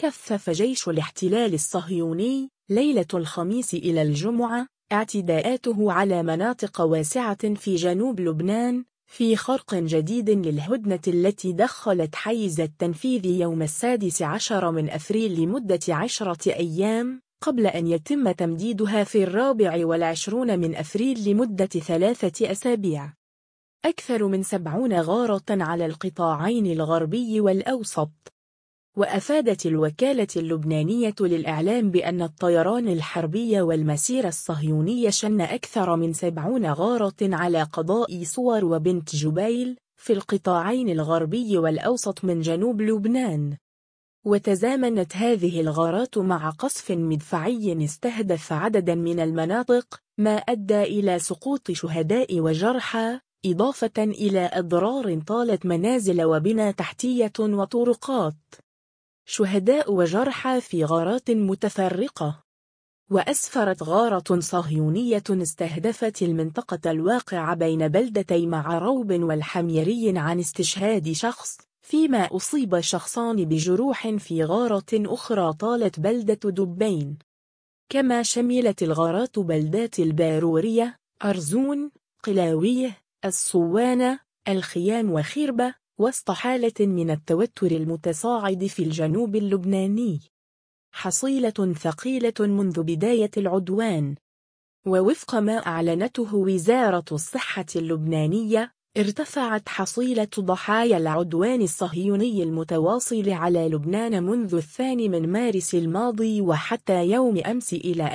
كثف جيش الاحتلال الصهيوني ليلة الخميس إلى الجمعة اعتداءاته على مناطق واسعة في جنوب لبنان في خرق جديد للهدنة التي دخلت حيز التنفيذ يوم 16 من أفريل لمدة 10 أيام قبل أن يتم تمديدها في 24 من أفريل لمدة 3 أسابيع. أكثر من 70 غارة على القطاعين الغربي والأوسط. وأفادت الوكالة اللبنانية للإعلام بأن الطيران الحربي والمسير الصهيوني شن أكثر من 70 غارة على قضاء صور وبنت جبيل في القطاعين الغربي والأوسط من جنوب لبنان. وتزامنت هذه الغارات مع قصف مدفعي استهدف عددا من المناطق ما أدى إلى سقوط شهداء وجرحى، إضافة إلى أضرار طالت منازل وبنى تحتية وطرقات. شهداء وجرحى في غارات متفرقة. وأسفرت غارة صهيونية استهدفت المنطقة الواقعة بين بلدتي معروب والحميري عن استشهاد شخص، فيما أصيب شخصان بجروح في غارة أخرى طالت بلدة دبين. كما شملت الغارات بلدات البارورية، أرزون، قلاويه، الصوانة، الخيام وخربة، وسط حالة من التوتر المتصاعد في الجنوب اللبناني. حصيلة ثقيلة منذ بداية العدوان. ووفق ما أعلنته وزارة الصحة اللبنانية، ارتفعت حصيلة ضحايا العدوان الصهيوني المتواصل على لبنان منذ 2 من مارس الماضي وحتى يوم أمس إلى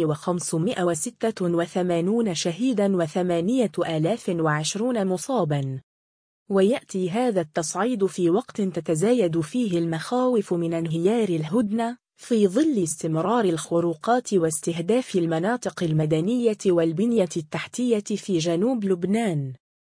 2586 شهيدا و8020 مصابا. ويأتي هذا التصعيد في وقت تتزايد فيه المخاوف من انهيار الهدنة في ظل استمرار الخروقات واستهداف المناطق المدنية والبنية التحتية في جنوب لبنان.